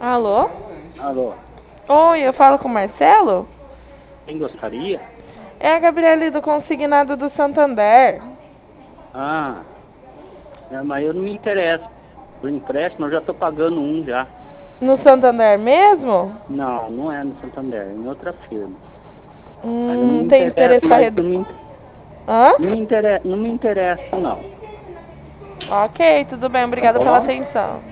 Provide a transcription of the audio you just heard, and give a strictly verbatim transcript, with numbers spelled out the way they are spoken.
Alô? Alô, Oi, eu falo com o Marcelo? quem gostaria? É a Gabriele do Consignado do Santander. Ah, é, mas eu não me interesso. O empréstimo eu já estou pagando um já. No Santander mesmo? Não, não é no Santander, é em outra firma. Mas não me Hum, tem interessa, interesse para mas redu... não me, Hã? não me interessa, não me interessa não, Ok, tudo bem, tá obrigada pela bom? atenção.